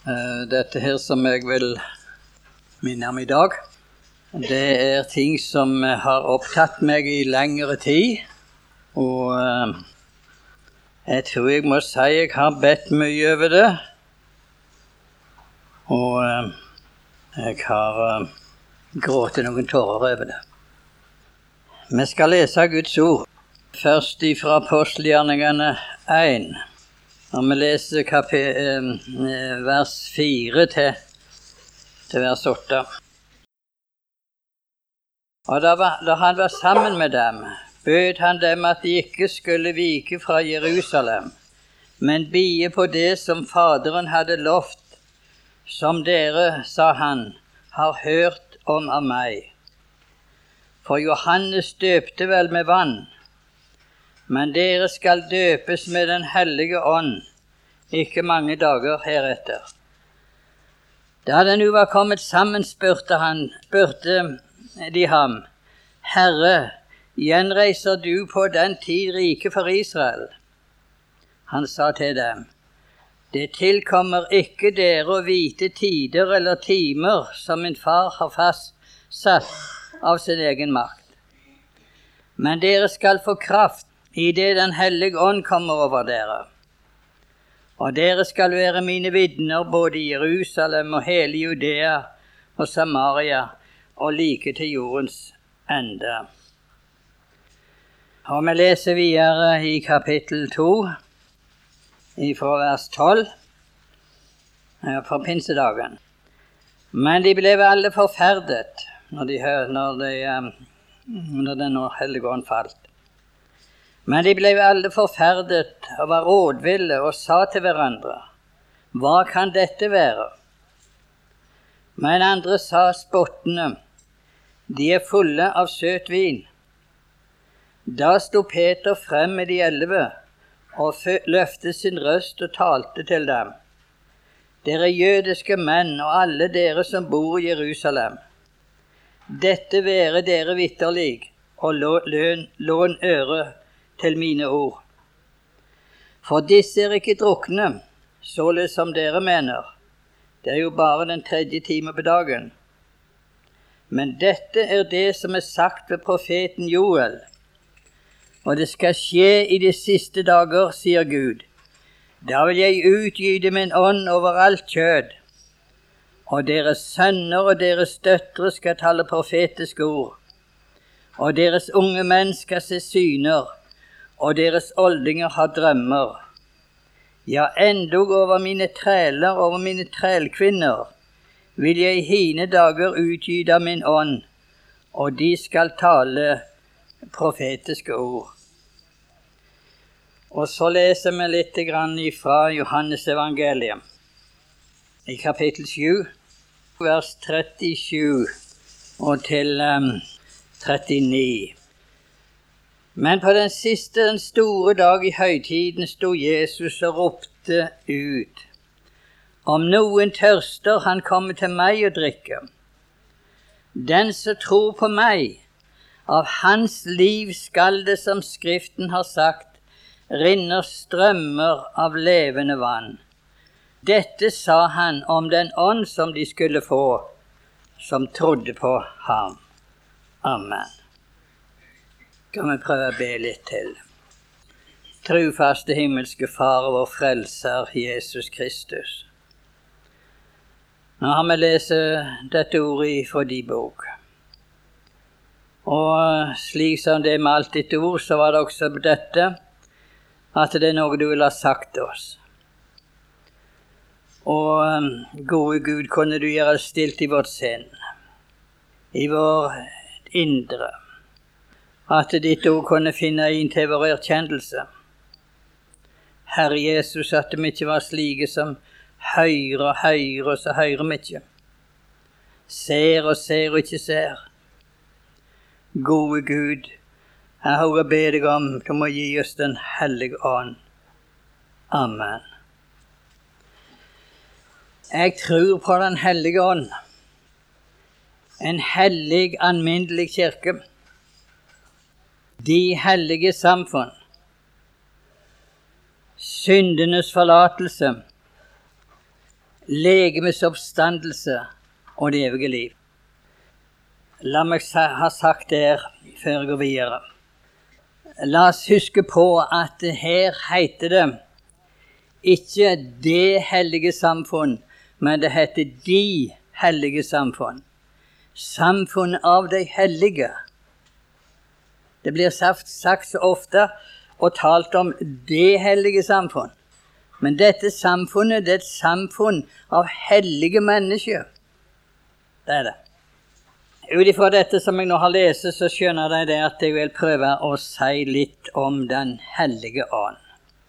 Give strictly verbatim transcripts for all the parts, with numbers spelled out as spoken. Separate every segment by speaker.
Speaker 1: Uh, dette her som jeg vil minne om i dag, det er ting som har opptatt meg i lengre tid, og uh, jeg tror jeg må si jeg har bedt mye over det, og uh, jeg har uh, grått noen tårer over det. Vi skal lese Guds ord, først ifra Apostelgjerningene én. Og vi leser kapi, eh, vers fire til, til vers åtte. Og da, var, da han var sammen med dem, bød han dem at de ikke skulle vike fra Jerusalem, men bie på det som Faderen hadde lovt, som dere, sa han, har hørt om av meg. For Johannes døpte vel med vann, men dere skal døpes med den hellige ånd, ikke mange dager heretter. Da de nu var kommet sammen, spurte han, spurte de ham, Herre, gjenreiser du på den tid rike for Israel? Han sa til dem, det tilkommer ikke dere å vite tider eller timer som min far har fastsatt av sin egen makt. Men dere skal få kraft i det den hellige ånd kommer over dere. Og dere skal være mine vitner både i Jerusalem og hele Judea og Samaria og like til jordens ende. Og vi leser videre i kapittel to, fra vers tolv, fra pinsedagen. Men de ble alle forferdet når, de, når, de, når den hellige ånd falt. Men de ble alle forferdet og var rådville og sa til hverandre, hva kan dette være? Men andre sa spottende, de er fulle av søt vin. Da sto Peter frem med de elleve og løftet sin røst og talte til dem. Dere jødiske menn og alle dere som bor i Jerusalem, dette være dere vitterlig, og lån, lån øre til mine ord. For disse er ikke drukne, således som dere mener. Det er jo bare den tredje time på dagen. Men dette er det som er sagt ved profeten Joel. Og det skal skje i de siste dager, sier Gud. Da vil jeg utgyte min ånd over alt kjød. Og deres sønner og deres døtre skal tale profetiske ord. Og deres unge menn skal se syner, og deres oldinger har drømmer. Ja, endog over mine træler, over mine trælkvinner, vil jeg i hine dager utgyte min ånd, og de skal tale profetiske ord. Og så leser vi litt grann fra Johannes evangelium, i kapittel sju, vers trettisju og til um, trettini. Men på den siste, den store dag i høytiden sto Jesus og ropte ut, om noen tørster, han kommer til meg og drikker. Den som tror på meg, av hans liv skal det, som Skriften har sagt, rinner strømmer av levende vann. Dette sa han om den ånd som de skulle få, som trodde på ham. Amen. Kan vi prøve å be litt til. Trufaste himmelske Far og vår frelser, Jesus Kristus. Nå har vi lest dette ordet fra din bok. Og slik som det er med alt ditt ord, så var det også dette, at det er noe du vil ha sagt til oss. Og gode Gud, kunne du gjøre stilt i vårt sinn, i vår indre, at ditt ord kunne finne inn til vår erkjennelse. Herre Jesus, at vi ikke var slike som høyre og høyre, og så høyre vi ikke. Ser og ser og ikke ser. Gode Gud, jeg har å be deg om, du må gi oss den hellige ånd. Amen. Jeg tror på den hellige ånd. En hellig, alminnelig kirke. De hellige samfunn, syndenes forlatelse, legemets oppstandelse og det evige liv. La meg ha sagt det her før jeg går videre. La oss huske på at her heter det ikke det hellige samfunn, men det heter de hellige samfunn. Samfunn av de hellige. Det blir sagt, sagt så ofte og talt om det hellige samfunn. Men dette samfunnet, det er et samfunn av hellige mennesker. Det er det. Utifra dette som jeg nå har lest, så skjønner jeg det at jeg vil prøve å si litt om den hellige ånd.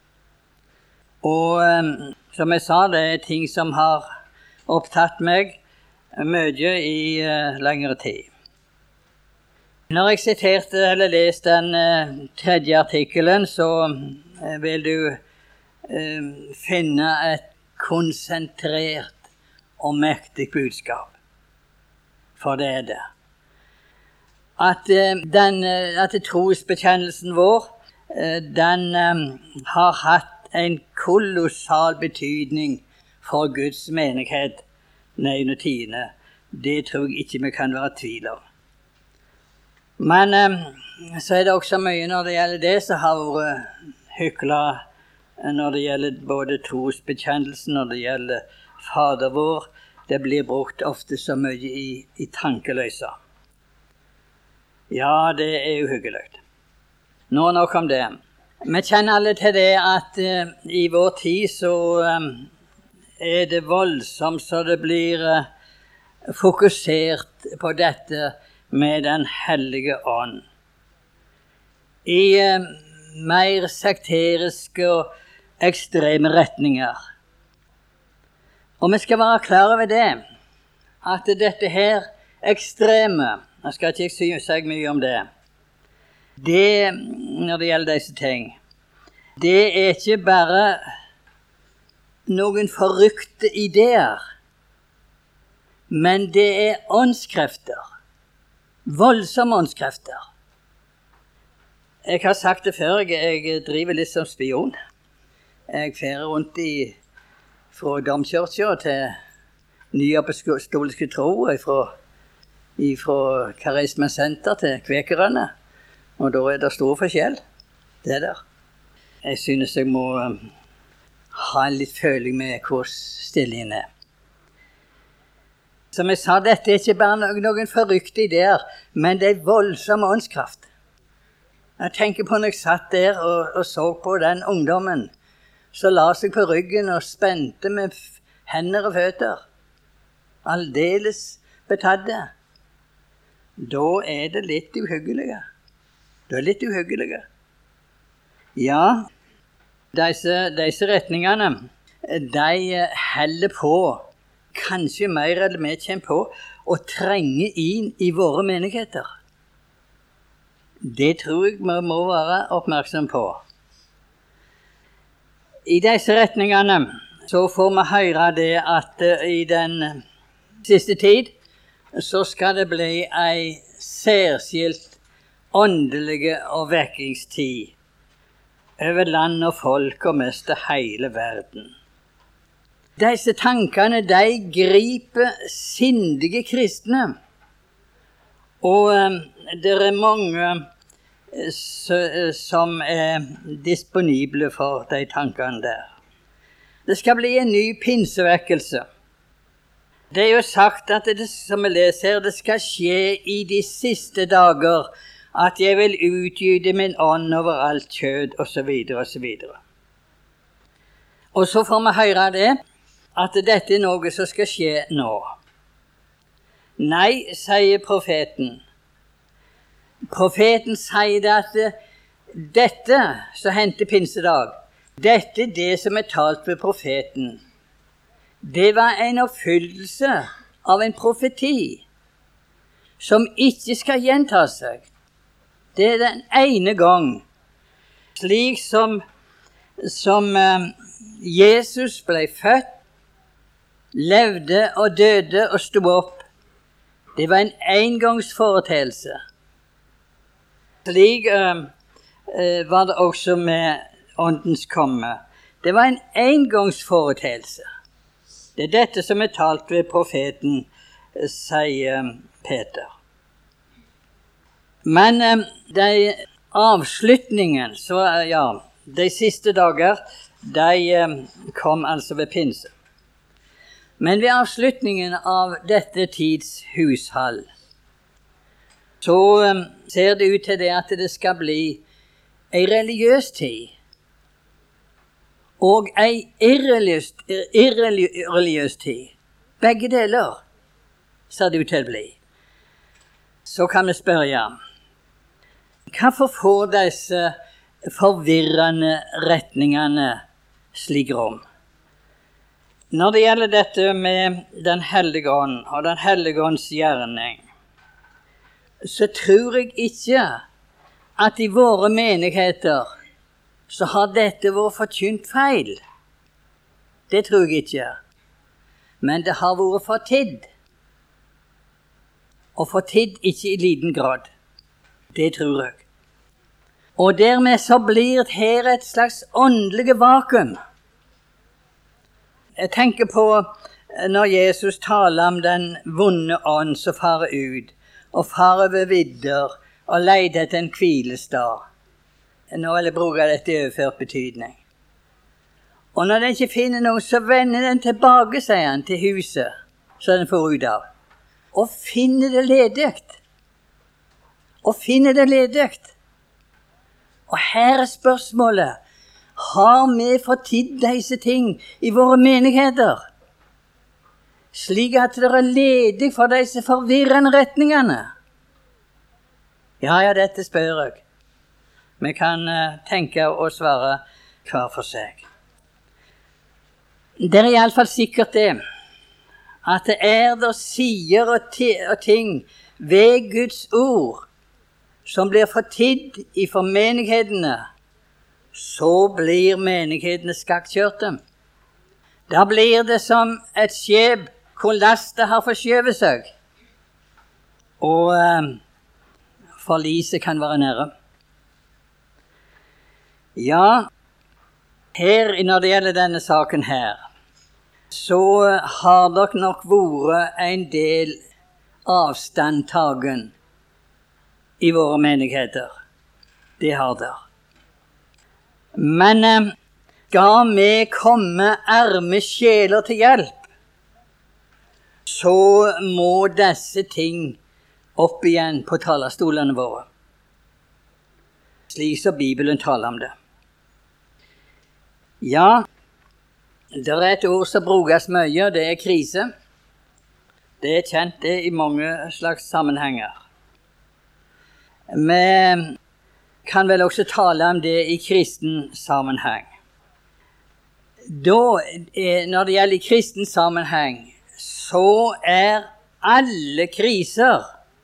Speaker 1: Og um, som jeg sa, det er ting som har opptatt meg mye i uh, lengre tid. Når jeg siterte eller leste den uh, tredje artikkelen, så uh, vil du uh, finne et konsentrert og mektig budskap. For det er det. At, uh, den, uh, at trosbekjennelsen vår, uh, den um, har hatt en kolossal betydning for Guds menighet nøyne tiende. Det tror jeg ikke vi kan være tvil om. Men um, så er det også mye når det gjelder det som har vært hykla når det gjelder både trosbekjennelsen, når det gjelder Fader vår. Det blir brukt ofte så mye i, i tankeløse. Ja, det er uhyggelig. Nå nok om det. Vi kjenner alle til det at uh, i vår tid så um, er det voldsomt så det blir uh, fokusert på dette med den hellige ånd. I uh, mer sekteriske og ekstreme retninger. Og vi skal være klar over det, at dette her ekstreme, jeg skal ikke si, si mye om det, det, når det gjelder disse ting, det er ikke bare noen forrykte ideer, men det er åndskrefter, voldsomme åndskrefter. Jeg har sagt det før, jeg, jeg driver litt som spion. Jeg ferer rundt i, fra domkirka til nyapostoliske tro, fra, fra Karisma Senter til Kvekerne. Og da er det stor forskjell, det der. Jeg synes jeg må um, ha en litt føling med hvor stillingen er. Som jeg sa, dette er ikke bare noen, noen forrykte ideer, men det er voldsom åndskraft. Jeg tenker på når jeg satt der og, og så på den ungdommen, så la seg på ryggen og spente med hender og føtter. Aldeles betadde. Da er det litt uhyggelige. Det er litt uhyggelige. Ja, disse, disse retningene, de heller på, kanskje mer eller mer kjent på, å trenge inn i våre menigheter. Det tror jeg vi må være oppmerksom på. I disse retningene så får vi høre det at i den siste tid så skal det bli en særskilt åndelige og vekkingstid over land og folk og mest hele verden. Disse tankene, de griper sindige kristne. Og um, det er mange uh, som er disponible for de tankene der. Det skal bli en ny pinsevekkelse. Det er jo sagt at det, som vi leser, det skal skje i de siste dager, at jeg vil utgyte min ånd over alt kjød, og så videre, og så videre. Og så får vi høre det, at dette er noe som skal skje nå. Nei, sier profeten. Profeten sier det at dette som hendte pinsedag, dette er det som er talt ved profeten. Det var en oppfyllelse av en profeti som ikke skal gjenta seg. Det er den ene gang, slik som, som uh, Jesus ble født, levde og døde og stod opp. Det var en engangsforeteelse. Slik uh, uh, var det også med åndens komme. Det var en engangsforeteelse. Det er dette som er talt ved profeten, sier Peter. Men eh, de avslutningen, så ja, de siste dager, de eh, kom altså ved pinse. Men ved avslutningen av dette tids hushall, så um, ser det ut til det at det skal bli en religiøs tid og en irreligiøs, irreligiøs tid. Begge deler ser det ut til å bli. Så kan vi spørre, hvorfor får disse forvirrende retningene slik rom? Når det gjelder dette med Den hellige ånd og Den hellige ånds gjerning, så tror jeg ikke at i våre menigheter så har dette vært forkynt feil. Det tror jeg ikke. Men det har vært fortidd. Og fortidd ikke i liten grad. Det tror jeg. Og dermed så blir det her et slags åndelig vakuum. Jeg tenker på når Jesus taler om den vonde ånd som farer ut, og farer over vidder, og leter etter en hvilestad. Nå vil jeg bruke dette i overført betydning. Og når den ikke finner noe, så vender den tilbake, sier han, til huset, så den får ut av. Og finner det ledigt. Og finner det ledigt. Og her er spørsmålet, har vi fortidd disse ting i våre menigheter, slik at det er ledig for disse forvirrende retningene? Ja, ja, dette spør jeg. Vi kan uh, tenke og svare hver for seg. Det er i alle fall sikkert det, at det er der sider og, og ting ved Guds ord som blir fortidd i for menighetene, så blir menighetene skakkjørte. Da blir det som et skjeb hvor lastet har forskjøvet seg, og eh, forliset kan være nære. Ja, her, når det gjelder denne saken her, så har det nok vært en del avstandtagen i våre menigheter. Det har det. Men eh, skal vi komme arme sjeler til hjelp, så må disse ting opp igjen på talerstolene våre, slik som Bibelen taler om det. Ja, det er et ord som brukes mye, og det er krise. Det er kjent det i mange slags sammenhenger. Vi kan vel også tale om det i kristen sammenheng. Da, når det gjelder kristen sammenheng, så er alle kriser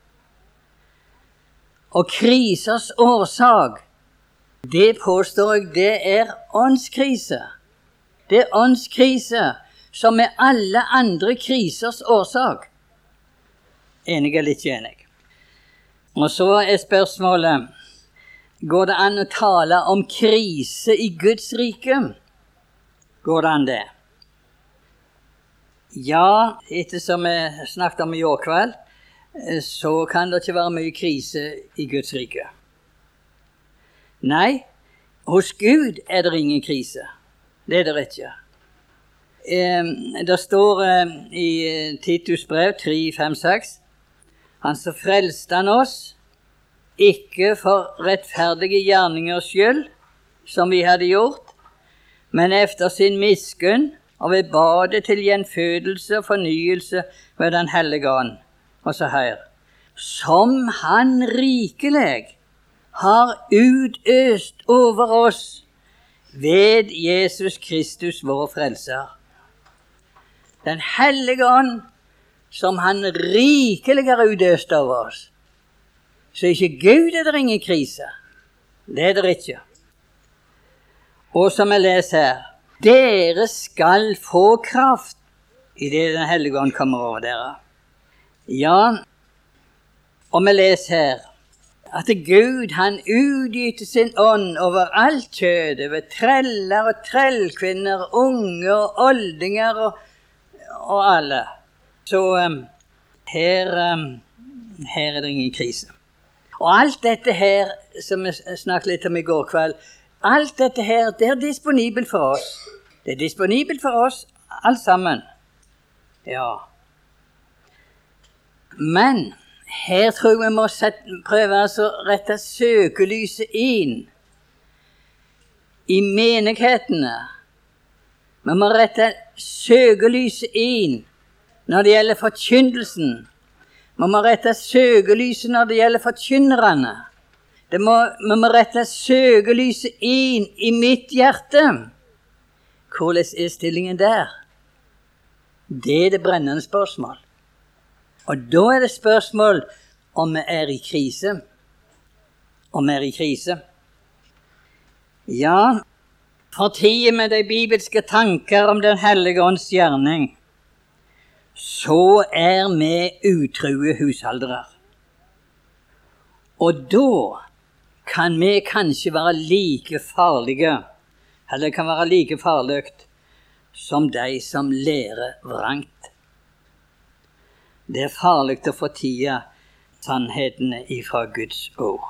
Speaker 1: og krisers årsak, det påstår jeg, det er åndskrise. Det er åndskrise som er alle andre krisers årsak. Enig eller ikke enig? Og så er spørsmålet, går det an å tale om krise i Guds rike? Går det an det? Ja, etter som vi snakket om i år kveld, så kan det ikke være mye krise i Guds rike. Nei, hos Gud er det ingen krise. Det er det ikke. Eh, det står eh, i Titus brev tre, fem, seks, han så frelste han oss, ikke for rettferdige gjerningers skyld, som vi hadde gjort, men efter sin miskunn, og ved badet til gjenfødelse og fornyelse ved den hellige ånd. Og så her, som han rikelig har utøst over oss ved Jesus Kristus, vår frelser. Den hellige ånd, som han rikelig har utøst over oss. Så ikke Gud er det ingen krise. Det er det ikke. Og som jeg leser her, dere skal få kraft i det den hellige ånd kommer over dere. Ja, og vi leser her, at Gud, han utgyter sin ånd over alt kjød, over treller og trellkvinner, unge og oldinger og, og alle. Så um, her, um, her er det ingen krise. Og alt dette her, som vi snakket litt om i går kveld, alt dette her, det er disponibelt for oss. Det er disponibelt for oss, alt sammen. Ja. Men her tror jeg vi må sette, prøve altså å rette søkelyset inn i menighetene. Vi må rette søkelyset inn når det gjelder forkynnelsen. Vi må rette søkelyset når det gjelder forkynnerne. Det må, vi må rette søkelyset inn i mitt hjerte. Hvordan er stillingen der? Det er det brennende spørsmål. Og da er det spørsmål om vi er i krise. Om vi er i krise. Ja, for tiden med de bibelske tanker om den hellige ånds gjerning, så er vi utrue husholdere. Og da kan vi kanskje være like farlige, eller det kan være like farlig som de som lærer vrangt. Det er farlig å fortie sannhetene ifra Guds ord.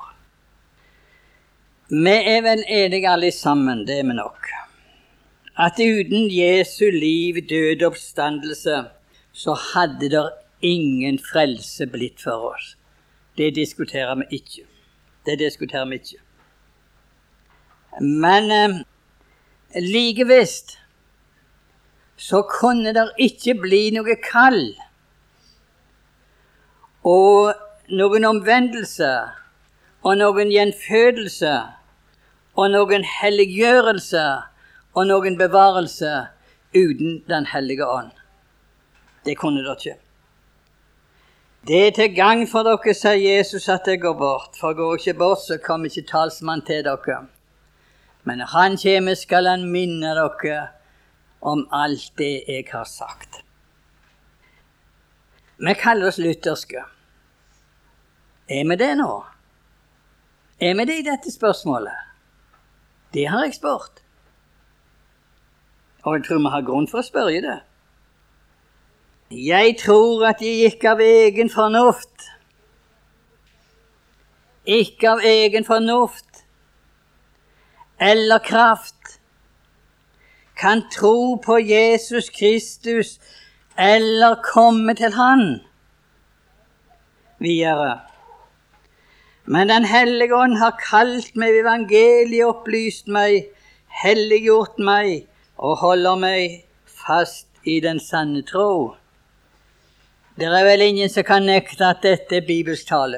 Speaker 1: Vi er vel enige alle sammen, det er vi nok, at uten Jesu liv, død og oppstandelse, så hadde det ingen frelse blitt for oss. Det diskuterer vi ikke. Det diskuterer vi ikke. Men eh, like visst, så kunne det ikke bli noe kall og noen omvendelse og noen gjenfødelse og noen helliggjørelse og noen bevarelse uten den hellige ånd. Det kunne dere ikke. Det er til gang for dere, sier Jesus, at jeg går bort. For går ikke bort, så kommer ikke talsmann til dere. Men når han kommer, skal han minne dere om alt det jeg har sagt. Vi kaller oss lutherske. Er vi det nå? Er vi det i dette spørsmålet? Det har jeg spurt. Og jeg tror vi har grunn for å spørre det. Jeg tror at jeg gikk av egen fornuft. Ikke av egen fornuft eller kraft kan tro på Jesus Kristus eller komme til han. Videre. Men den hellige ånd har kalt meg, evangeliet opplyst meg, helliggjort meg og holder meg fast i den sanne tro. Det er vel ingen som kan nekte at dette er bibelsk tale.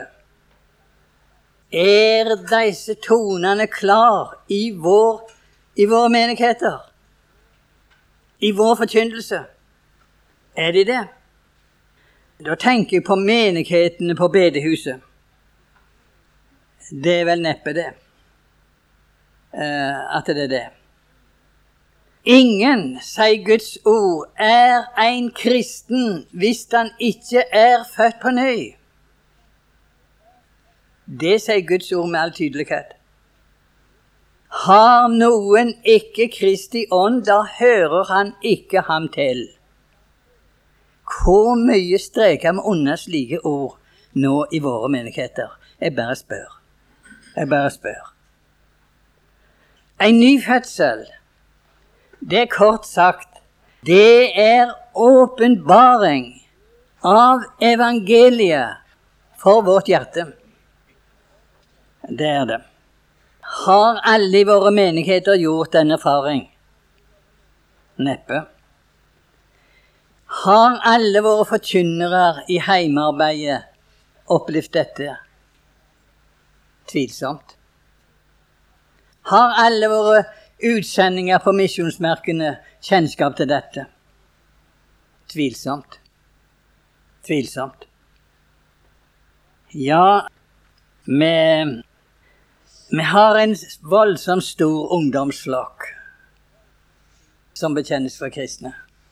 Speaker 1: Er disse tonene klar i, vår, i våre menigheter? I vår forkynnelse? Er de det? Da tenker jeg på menighetene på bedehuset. Det er vel neppe det. Uh, at det er det. Ingen, sier Guds ord, er en kristen hvis han ikke er født på ny. Det sier Guds ord med all tydelighet. Har noen ikke Kristi ånd, da hører han ikke ham til. Hvor mye streker vi under slike ord nå i våre menigheter? Jeg bare spør. Jeg bare spør. En ny fødsel, det er kort sagt, det er åpenbaring av evangeliet for vårt hjerte. Det er det. Har alle i våre menigheter gjort denne erfaring? Neppe. Har alle våre forkynnere i heimearbeidet opplevd dette? Tvilsomt. Har alle våre utsendinger på misjonsmerkene kjennskap til dette? Tvilsomt. Tvilsomt. Ja, vi, vi har en voldsomt stor ungdomsflokk som bekjennes for kristne.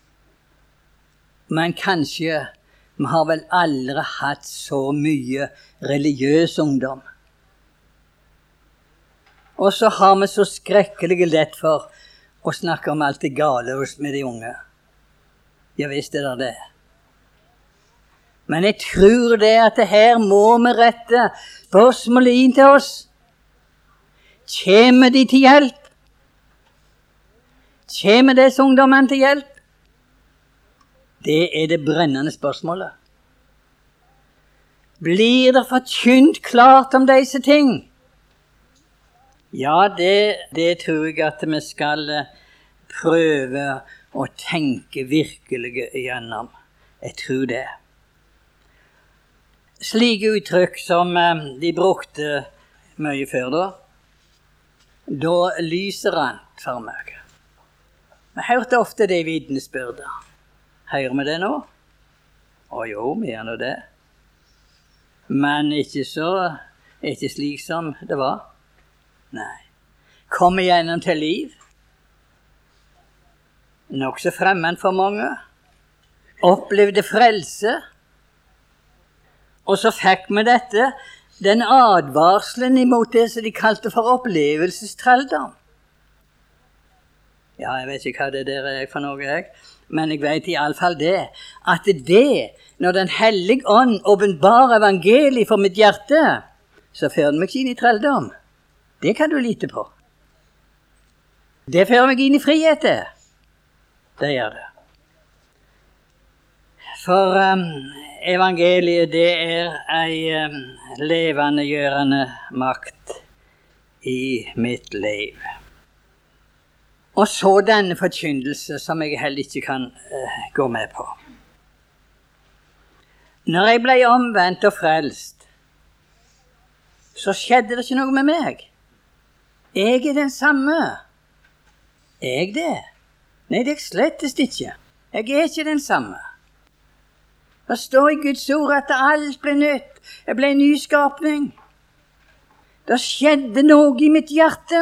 Speaker 1: Men kanskje vi har vel aldri hatt så mye religiøs ungdom. Og så har vi så skrekkelig lett for å snakke om alt det gale med de unge. Ja, visst er det det. Men jeg tror det at det her må vi rette spørsmålet inn til oss. Kjemer de til hjelp? Kjemer disse ungdommene til hjelp? Det er det brennende spørsmålet. Blir det forkynt klart om disse ting? Ja, det, det tror jeg at vi skal prøve å tenke virkelig igjennom. Jeg tror det. Slike uttrykk som de brukte mye før da, da lyser han for meg. Vi hørte ofte det i vitnesbyrdet. Hører vi det nå? Å jo, vi gjør nå det. Men ikke så, ikke slik som det var. Nei. Kom igjennom til liv. Nok så fremmed for mange. Opplevde frelse. Og så fikk vi dette, den advarselen imot det som de kalte for opplevelsestrelldom. Ja, jeg vet ikke hva det der er for noe, jeg. Men jeg vet i alle fall det, at det, når den hellige ånd åpenbarer evangeliet for mitt hjerte, så fører den meg ikke inn i trelldom. Det kan du lite på. Det fører meg inn i frihet, det. Det gjør det. For um, evangeliet, det er ei um, levendegjørende makt i mitt liv. Og så denne forkynnelse som jeg heller ikke kan uh, gå med på. Når jeg ble omvendt og frelst, så skjedde det ikke noe med meg. Jeg er den samme. Jeg det? Nei, det er slettest ikke. Jeg er ikke den samme. Det står i Guds ord at alt ble nytt. Jeg ble en nyskapning. Det skjedde noe i mitt hjerte.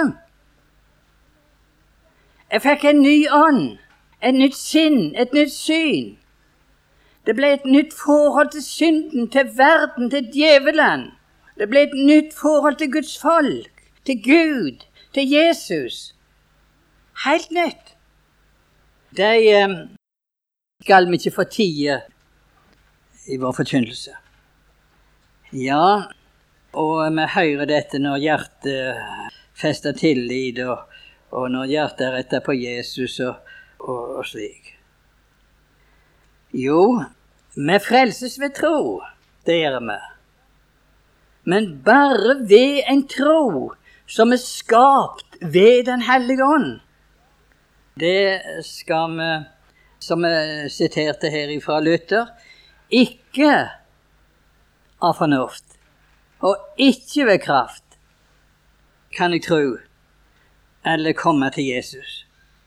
Speaker 1: Jeg fikk en ny ånd, et nytt sinn, et nytt syn. Det ble et nytt forhold til synden, til verden, til djevelen. Det ble et nytt forhold til Guds folk, til Gud, til Jesus. Helt nytt. Det eh, skal vi ikke få tie i vår forkynnelse. Ja, og vi hører dette når hjertet fester tillit, og, og når hjertet er rettet på Jesus og, og, og slik. Jo, vi frelses ved tro, det gjør vi. Men bare ved en tro som er skapt ved den hellige ånd. Det skal vi, som vi siterte her ifra Luther, ikke av fornuft, og ikke ved kraft, kan jeg tro, eller komme til Jesus.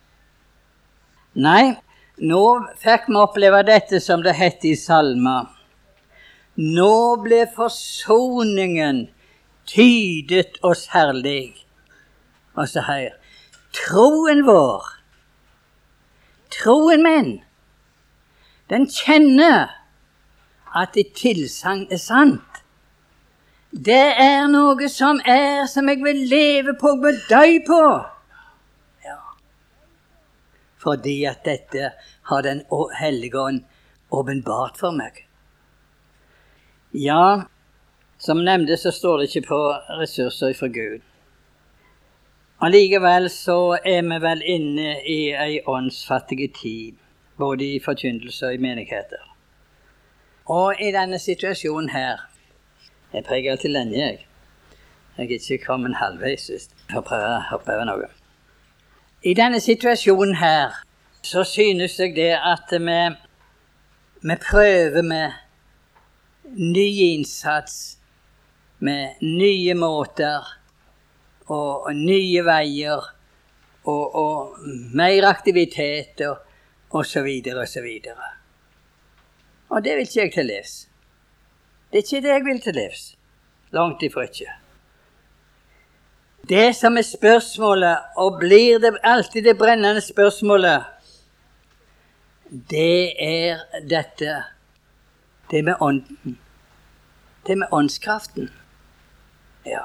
Speaker 1: Nei, nå fikk vi oppleve dette som det heter i salma. Nå ble forsoningen tydet oss herlig. Og så her, troen vår, troen min, den kjenner at ditt tilsagn er sant. Det er noe som er, som jeg vil leve på, vil dø på. Ja. Fordi at dette har den hellige ånd åpenbart for meg. Ja, som nevnte så står det ikke på ressurser fra Gud. Allikevel så er vi vel inne i ei åndsfattige tid, både i forkynnelse og i menigheter. Og i denne situasjonen her, jeg preger alltid lenge, jeg. Jeg er ikke kommet halvveis, hvis jeg prøver å prøve noe. I denne situasjonen her, så synes jeg det at vi, vi prøver med ny innsats, med nye måter, og, og nye veier, og, og mer aktivitet, og, og så videre, og så videre. Og det vil ikke jeg til livs. Det er ikke det jeg vil til livs. Langt ifra ikke. Det som er spørsmålet, og blir det alltid det brennende spørsmålet, det er dette, det med ånden. Det med åndskraften. Ja.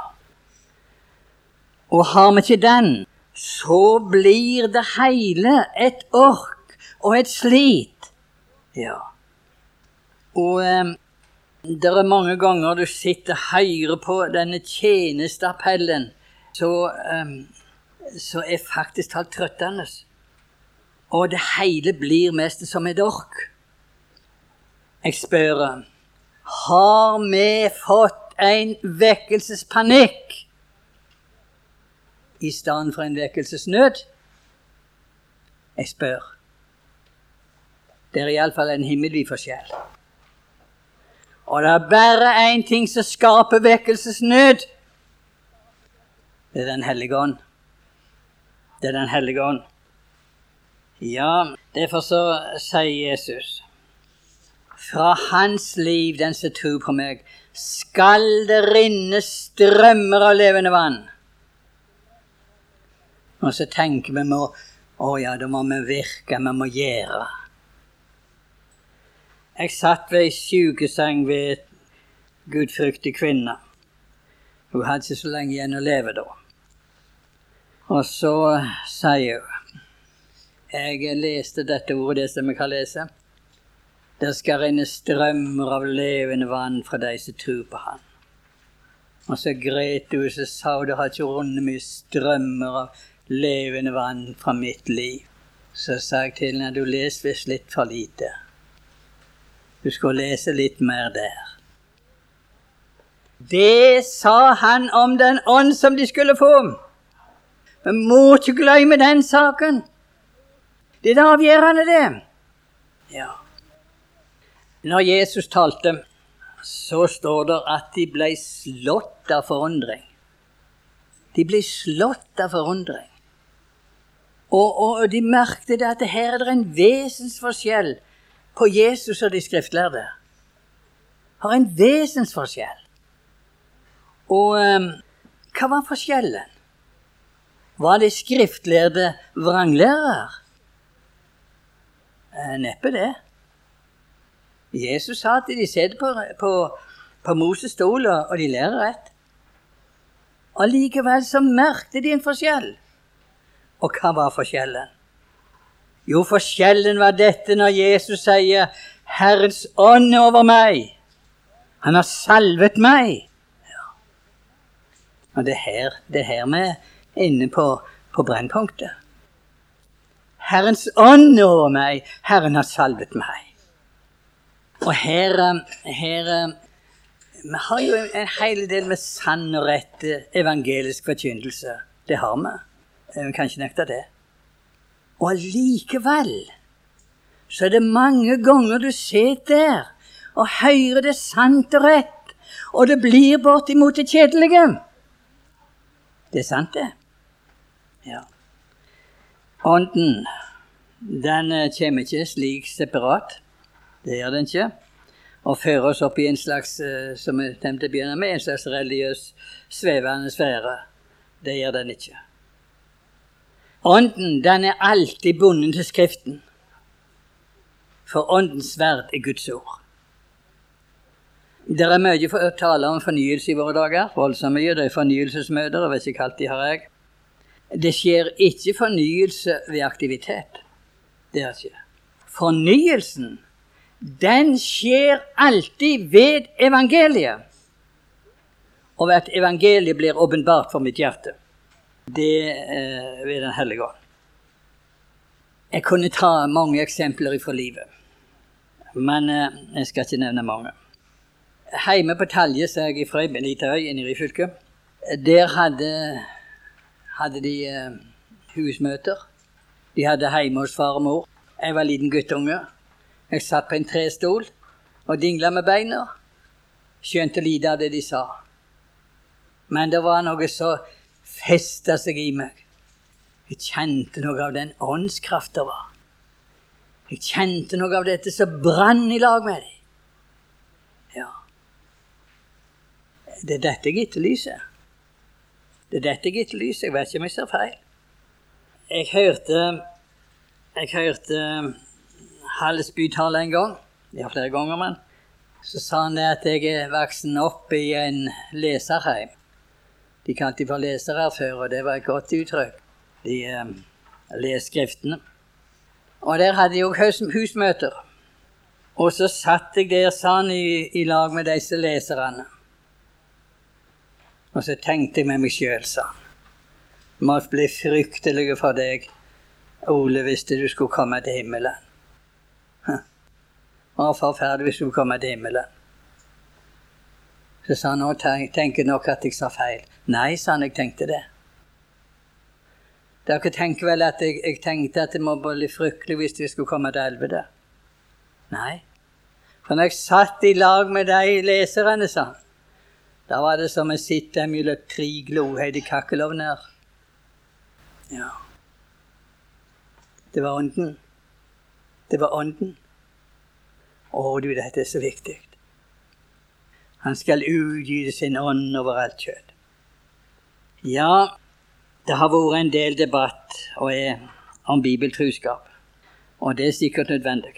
Speaker 1: Og har vi ikke den, så blir det hele et ork og et slit. Ja. Og eh, det er mange ganger du sitter og hører på denne tjenesteappellen, så, eh, så er faktisk talt trøttende. Og det hele blir mest som et ork. Jeg spør, har vi fått en vekkelsespanikk i stedet for en vekkelsesnød? Jeg spør. Det er i alle fall en himmelvid forskjell. Og det er bare en ting som skaper vekkelsesnød. Det er den hellige ånd. Det er den hellige ånd. Ja, derfor så sier Jesus, fra hans liv, den som tror på meg, skal det rinne strømmer av levende vann. Og så tenker vi må, å ja, da må vi virke, vi må gjøre. Jeg satt ved en sykeseng ved et gudfryktig kvinne. Hun hadde ikke så lenge igjen å leve da. Og så sier hun, jeg leste dette ordet, det som jeg kan lese. Det skal renne strømmer av levende vann fra de som tror på han. Og så gret hun, så sa hun, det har ikke rundet mye strømmer av levende vann fra mitt liv. Så sa jeg til henne, du leser visst litt for lite. Du skal lese litt mer der. Det sa han om den ånd som de skulle få. Vi må ikke glemme den saken. Det er det avgjørende det. Ja. Når Jesus talte, så står det at de ble slått av forundring. De ble slått av forundring. Og, og, og de merkte det at her er det en vesensforskjell på Jesus og de skriftlærde. Har en vesensforskjell. Og um, hva var forskjellen? Var det skriftlærde vranglærere? Eh, neppe det. Jesus sa at de sitter på, på, på Moses stol, og de lærer rett. Og likevel så merkte de en forskjell. Og hva var forskjellen? Jo, forskjellen var dette når Jesus sier, Herrens ånd er over meg. Han har salvet meg. Ja. Og det er her, det er her vi er inne på, på brennpunktet. Herrens ånd er over meg. Herren har salvet meg. Og her, her, vi har jo en hel del med sann og rett evangelisk forkynnelse. Det har vi. Vi kan ikke nekte det. Og likevel, så er det mange ganger du sitter der og hører det sant og rett, og det blir bortimot det kjedelige. Det er sant det. Ja. Ånden, den kommer ikke slik separat. Det gjør den ikke. Og fører oss opp i en slags, som jeg temte å begynne med, en slags religiøs svevende sfære. Det gjør den ikke. Ånden, den er alltid bundet til Skriften. For åndens sverd er Guds ord. Det er mye for å tale om fornyelse i våre dager. Voldsomt mye, det er fornyelsesmøter, og vet ikke alltid har jeg. Det skjer ikke fornyelse ved aktivitet. Det er ikke. Fornyelsen, den skjer alltid ved evangeliet. Og ved at evangeliet blir åpenbart for mitt hjerte. Det er ved den hellige ånd. Jeg kunne ta mange eksempler fra livet. Men eh, jeg skal ikke nevne mange. Hjemme på Talje, så er jeg fra en liten øy i Ryfylke. Der hadde, hadde de eh, husmøter. De hadde hjemme hos far og mor. Jeg var liten guttunge. Jeg satt på en trestol og dinglet med beina. Skjønte lite av det de sa. Men det var noe så festet seg i meg. Jeg kjente noe av den åndskraft det var. Jeg kjente noe av dette som brann i lag med dem. Ja. Det er dette jeg etterlyser. Det er dette jeg etterlyser. Jeg vet ikke om jeg ser feil. Jeg hørte, jeg hørte Hallesby tale en gang, det har flere ganger, men så sa han det at jeg er voksen opp i en leserheim. De kalte de for lesere før, og det var et godt uttrykk. De eh, les skriftene. Og der hadde de jo hus, husmøter. Og så satt jeg der, sa han, i, i lag med disse leserne. Og så tenkte jeg med meg selv, sa han. Det måtte bli fryktelig for deg, Ole, hvis du skulle komme til himmelen. Det var forferdelig hvis du skulle komme til himmelen. Så sa han, nå tenker nok at jeg sa feil. Nei, sa han, jeg tenkte det. Dere tenker vel at jeg, jeg tenkte at det må bli fryktelig hvis jeg skulle komme til helvete. Nei. For når jeg satt i lag med de leserne, sa han, da var det som å sitte mellom tre glohede kakkelovner. Ja. Det var ånden. Det var ånden. Å, du, dette er så viktig. Han skal utgyte sin ånd over alt kjød. Ja, det har vært en del debatt og er, om bibeltruskap, og det er sikkert nødvendig.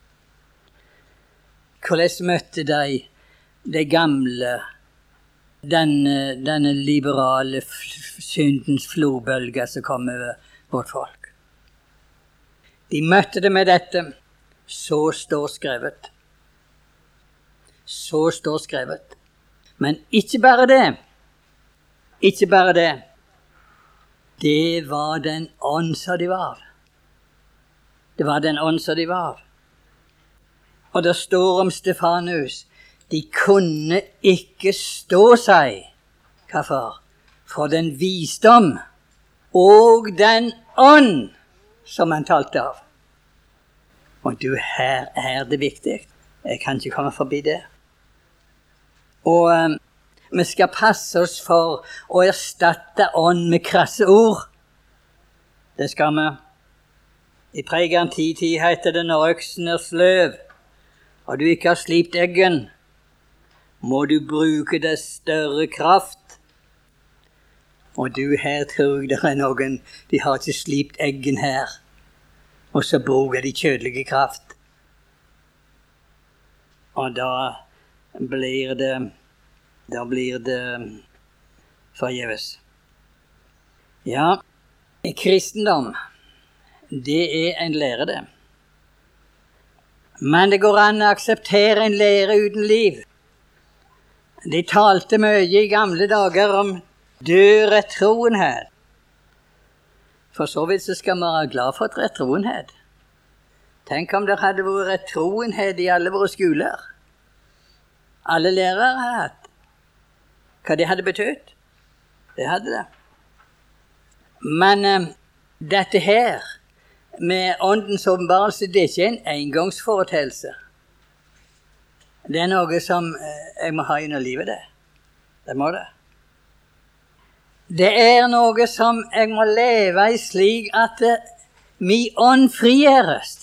Speaker 1: Hvordan møtte de det gamle, denne, denne liberale syndens flodbølge som kom over vårt folk? De møtte det med dette, så står skrevet. Så står skrevet. Men ikke bare det. Ikke bare det. Det var den ånd som de var. Det var den ånd som de var. Og det står om Stefanus, de kunne ikke stå seg. Hvorfor? For den visdom og den ånd som han talte av. Og du, her er det viktig. Jeg kan ikke komme forbi det. Og um, vi skal passe oss for å erstatte ånd med krasse ord. Det skal vi. I Pregeren ti ti heter det, når øksen er sløv, og du ikke har slipt eggen, må du bruke det større kraft. Og du, her tror jeg det er noen, de har ikke slipt eggen her, og så bruker de kjødelige kraft. Og da blir det, da blir det forgjeves. Ja, kristendom, det er en lære det. Men det går an å akseptere en lære uten liv. De talte mye i gamle dager om død retroenhet. For så vidt så skal man være glad for et retroenhet. Tenk om det hadde vært retroenhet i alle våre skoler. Alle lærere har hatt. Hva det hadde betydd? Det hadde det. Men um, dette her, med åndens åpenbarelse, det er ikke en engangsforeteelse. Det er noe som uh, jeg må ha under livet, det. Det må det. Det er noe som jeg må leve i slik at uh, min ånd frigjøres.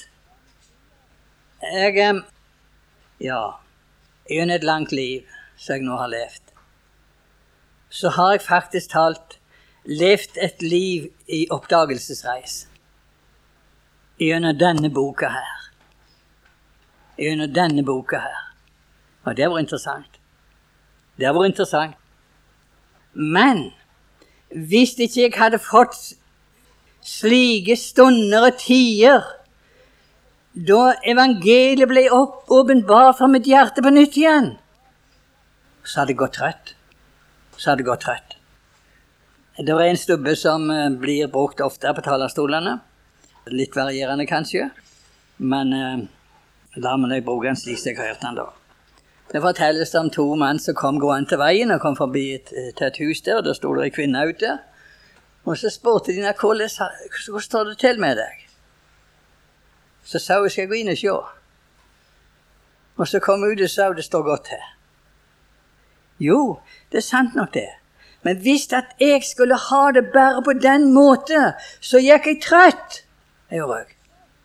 Speaker 1: Jeg, um, ja, gjennom et langt liv som jeg nå har levd, så har jeg faktisk talt levd et liv i oppdagelsesreis. Gjennom denne boka her. Gjennom denne boka her. Og det var interessant. Det var interessant. Men hvis ikke jeg hadde fått slike stunder og tider, da evangeliet ble åpenbart for mitt hjerte på nytt igjen, så hadde jeg gått trøtt. Så hadde jeg gått trøtt. Det er en stubbe som blir brukt ofte på talerstolene. Litt varierende kanskje, men eh, la meg bruke den slik jeg har hørt den da. Det fortelles om to mann som kom gående til veien og kom forbi et, til et hus der, og der stod det en kvinne ute. Og så spurte de henne, hvordan står det til med deg? Så sa hun, skal jeg gå inn og se? Og så kom hun ut og sa, det står godt her. Jo, det er sant nok det. Men hvis at jeg skulle ha det bare på den måten, så gikk jeg trøtt. Jeg gjorde jeg.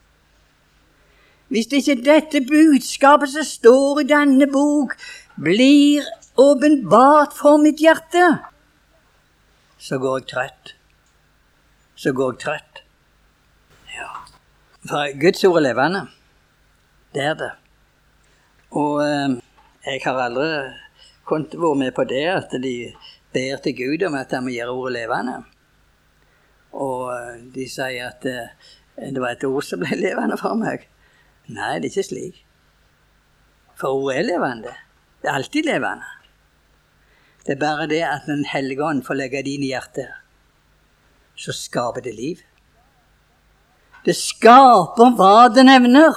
Speaker 1: Hvis ikke dette budskapet som står i denne bok blir åpenbart for mitt hjerte, så går jeg trøtt. Så går jeg trøtt. Ja. For Guds ord er levende. Det er det. Og eh, jeg har aldri kunnet være med på det, at de ber til Gud om at de må gjøre ordet levende. Og eh, de sier at eh, det var et ord som ble levende for meg. Nei, det er ikke slik. For hun er levende. Det er alltid levende. Det er bare det at når Den hellige ånd får legge det inn i hjertet, så skaper det liv. Det skaper hva det nevner.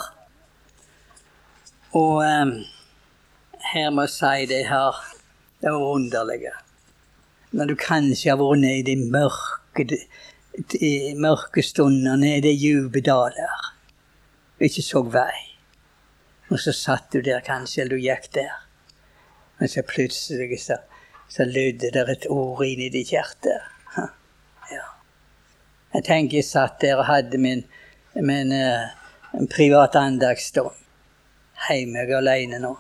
Speaker 1: Og um, her må jeg si det her, det er underlige. Når du kanskje har vært nede i de mørke, de mørke stunder, nede i dype daler, og ikke så vei. Og så satt du der kanskje, eller du gikk der. Men så plutselig så, så lydde det et ord inn i ditt hjerte. Ja. Jeg tenker jeg satt der og hadde min, min uh, en privat andagsstund. Hjemme jeg alene nå.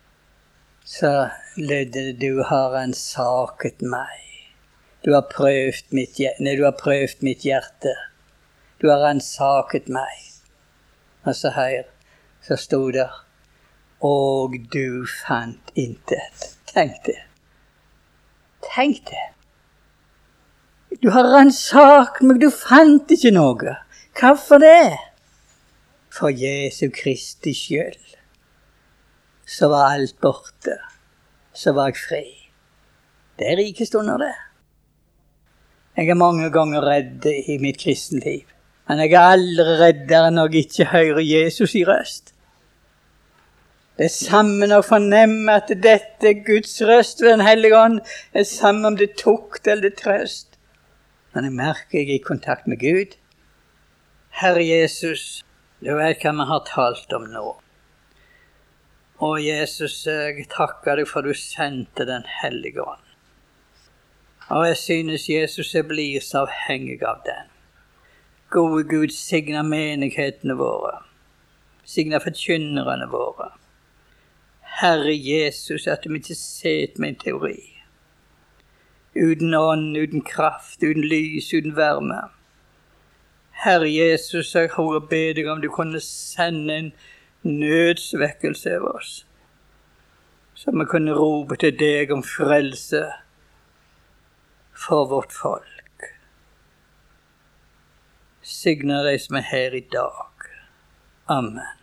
Speaker 1: Så lydde det, du har ransaket meg. Du har prøvd mitt, nei, du har prøvd mitt hjerte. Du har ransaket meg. Og så her, så stod der, og du fant intet. Tenk det. Tenk det. Du har ransaket meg, du fant ikke noe. Hvorfor det? For Jesu Kristi skyld. Så var alt borte. Så var jeg fri. Det er rike stunder, det. Jeg er mange ganger redd i mitt kristenliv. Men jeg er aldri reddere når jeg ikke hører Jesus i røst. Det er sammen å fornemme at dette er Guds røst ved Den hellige ånd. Det er sammen om det er tukt eller det er trøst. Men jeg merker jeg er i kontakt med Gud. Herre Jesus, du vet hva vi har talt om nå. Og Jesus, jeg takker deg for du sendte Den hellige ånd. Og jeg synes Jesus jeg blir så avhengig av den. Gode Gud, signa menighetene våre. Signa forkynnerne våre. Herre Jesus, at de ikke set med en teori. Uten ånd, uten kraft, uten lys, uten varme. Herre Jesus, jeg har bedt deg om du kunne sende en nødsvekkelse over oss. Så vi kunne rope til deg om frelse for vårt folk. Signa deg som er her i dag. Amen.